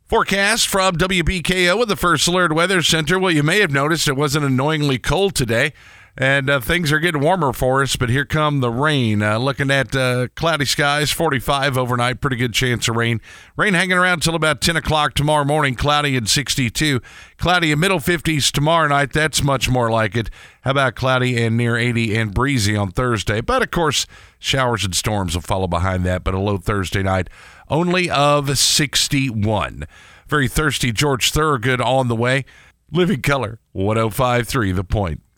Forecast from WBKO with the First Alert Weather Center. Well, you may have noticed it wasn't annoyingly cold today, and things are getting warmer for us, but here come the rain. Looking at cloudy skies, 45 overnight, pretty good chance of rain. Rain hanging around till about 10 o'clock tomorrow morning, cloudy and 62. Cloudy and middle 50s tomorrow night, that's much more like it. How about cloudy and near 80 and breezy on Thursday? But, of course, showers and storms will follow behind that, but a low Thursday night only of 61. Very thirsty George Thorogood on the way. Living Color, 105.3 The Point.